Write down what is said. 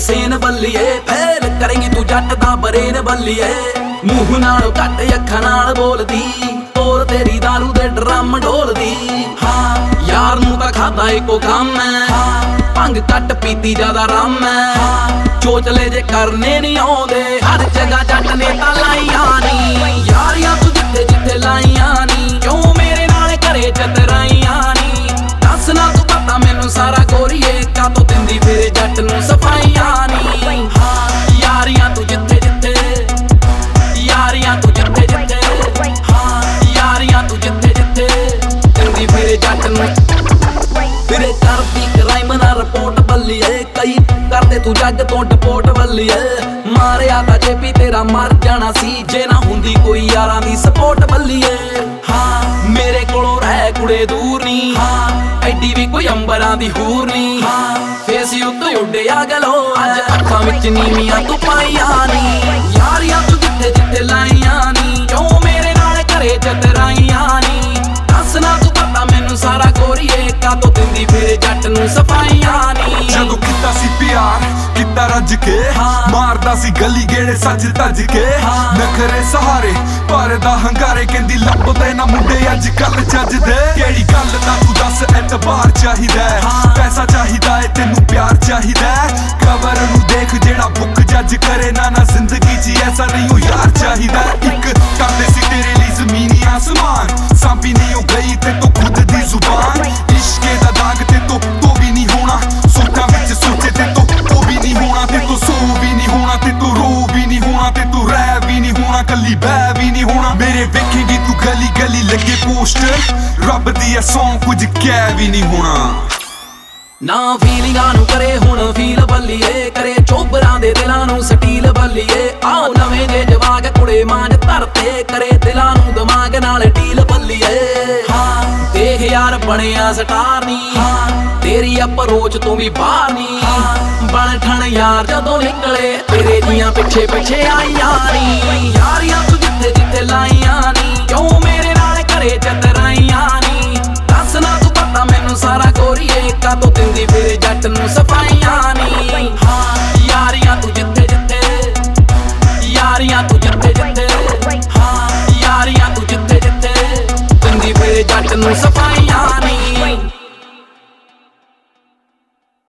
Sen बल्लीए fail करेंगी तू जट दा बरेन बल्लीए मूंह नाल घट अखां नाल बोलदी तोर तेरी दारू दे ड्रम ढोलदी हाँ यार नूं तां खादा इको काम है भंग घट पीती ज्यादा रम है चोचले जे करने नहीं आउंदे हर जगह जट ने तां लाइयां नी यारियां तू जिथे जिथे लाइयां नी क्यों मेरे नाल घरे चतराइयां नी दस ना तू पता मैनू सारा गोरीए कातों दिंदी फिरे जट नूं सफाइयां नी हाँ यारियां तू जिथे जिथे यारियां तू जिथे जिथे हाँ यारियां तू जिथे जिथे दिंदी फिरे जट नूं फिरे करदी क्राइम ना रिपोर्ट बल्लीए कई करदे तू जग तो डिपोर्ट बल्लीए मारिया तां जेपी तेरा मर जाना सी जे ना हुंदी कोई यारां दी सपोर्ट बल्लीए हाँ मेरे कोलों रह कुड़े दूर नी हाँ एडी भी कोई अंबरां दी हूर नी हाँ फेस उत्ते उड्डिया गलो अज अखां विच नीवियां तू पाइयां नी यारियां तू जिथे जिथे लाइयां नी क्यों मेरे नाल घरे चतराइयां नी दस ना तू पता मैनू सारा गोरीए कातों दिंदी फिरे जट नूं सफाइयां नी जदों कीता सी प्यार कीता रज के मारदा सी गली गेड़े सज तज के नखरे सहारे भरदा हंगारे कहंदी लभदे ना मुंडे अज कल जजदे केड़ी गल दा तू दस एतबार चाहिदा पैसा चाहिदा है तेनू प्यार चाहिदा खबर नू देख जेड़ा बुक जज करे ना ना जिंदगी च ऐसा नहीं हो यार चाहिदा एक करदे सी तेरे लिए ज़मीन आसमान सांपी नहीं हो गई ते तो खुद दी जुबान इश्के दा दाग ते तो भी नहीं होना सोचा विच सोचे ते तो भी नहीं होना ते तो सो भी नहीं होना ते तो रो भी नहीं होना ते तो रह भी नहीं होना कली बह भी नहीं होना मेरे वेखेंगी तू गली गली लगे पोस्टर रब दी सौं कुछ कह भी नहीं होना ना फीलिंगां नूं करे हुण फील बल्लीए करे चोबरां दे दिलां नूं स्टील बल्लीए आओ नवें जे जवाग कुड़े मांज धरते करे दिलां नूं दिमाग नाल डील बल्लीए हाँ देख यार बणिया स्टार नी तेरी अप्रोच तू भी बाहर नी बण ठण यार जदों निकले तेरे जियां पिछे पिछे आइयां नी यारियां तू जिथे जिथे लाइयां नी क्यों मेरे नाल घरे चतराइयां नी दस ना तू पता मैनू सारा गोरीए कातों दिंदी फिरे जट नूं सफाइयां नी